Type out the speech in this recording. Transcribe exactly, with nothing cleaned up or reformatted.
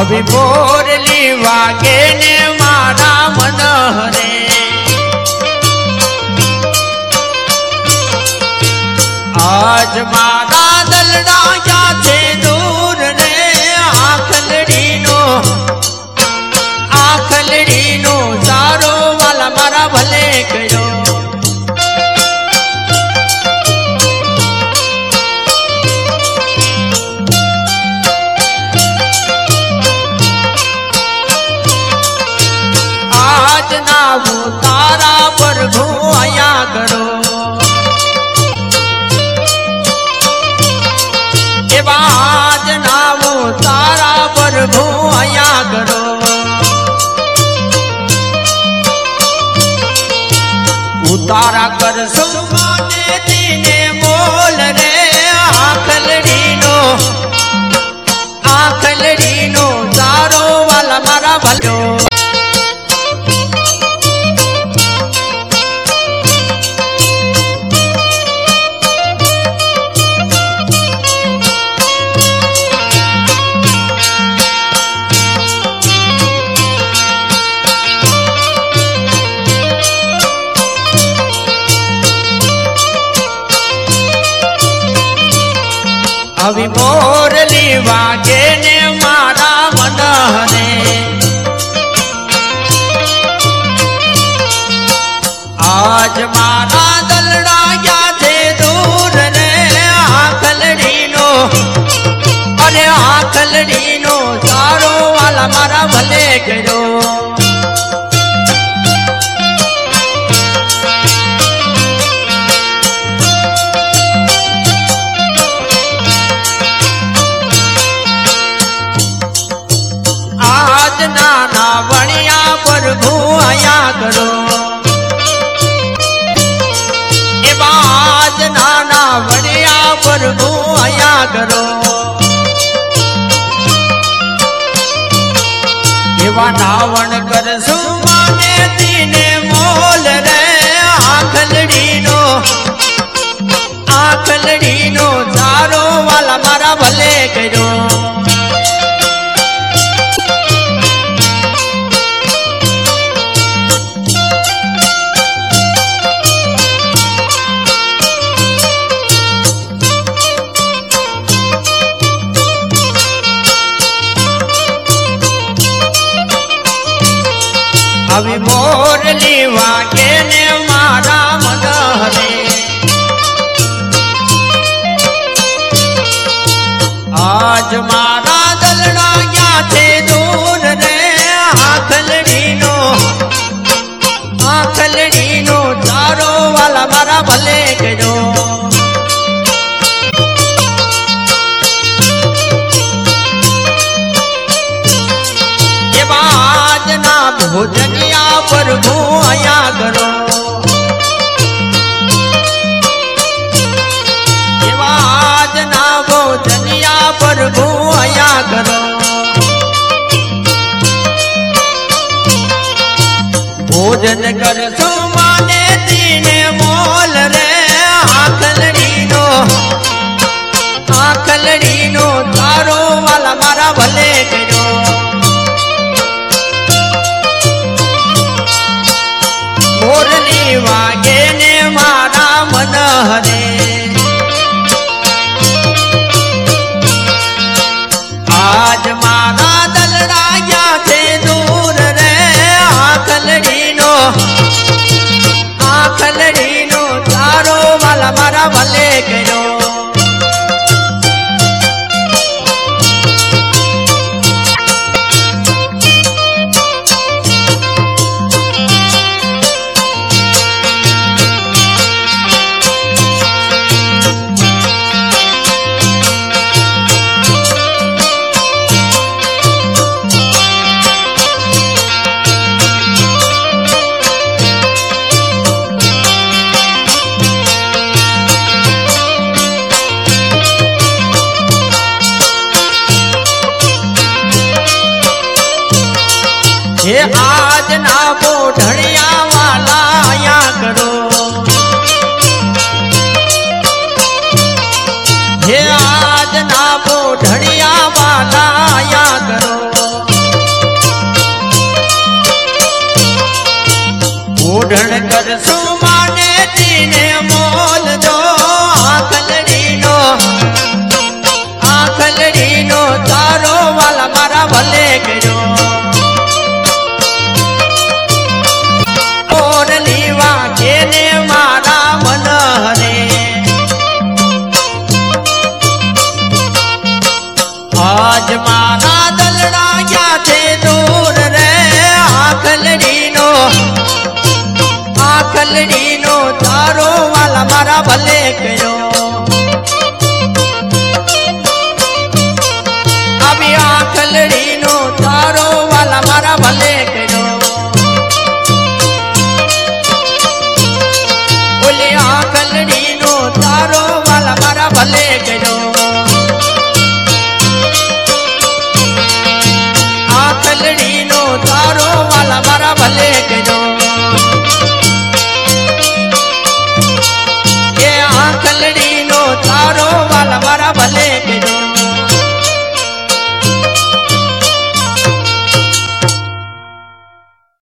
अभी बोरली वागे ने मारा मन रे आज मारा दलड़ा जाते दूर रे आखलड़ी नो आखलड़ी नो सारो वाला मारा भले करो आज ना वो तारा प्रभु आया करो आज ना वो तारा प्रभु आया करो उतारा कर सुमाने दीने मोल रे आखलड़ी नो आखलड़ी नो तारो वाला मारा भलो अभी मोरली वागे ने मारा मन रे आज मारा दलड़ा जाते दूर रे आखलड़ी नो अरे आखलड़ी नो तारो वाला मारा भले करो नाना बढ़िया प्रभु आया करो ए बाज नाना बढ़िया प्रभु आया करो एवा नावण कर सुमाने दीने मोल रे आखलड़ी नो आखलड़ी नो तारो वाला मारा भले करो अभी मोरली वागे ने मारा मन रे आज मारा दलड़ा जाते दूर रे आखलड़ी नो आखलड़ी नो तारो वाला मारा भले करो ये बाज ना भोजनिया प्रभु आया करो आज ना भोजनिया प्रभु आया करो भोजन कर सुमाने दीने मोल रे आखलड़ी नो आखलड़ी नो तारो वाला मारा भले करो मोरली वागे ने मारा मन रे आज मारा दलड़ा जाते दूर रे आखलड़ी नो બોલીને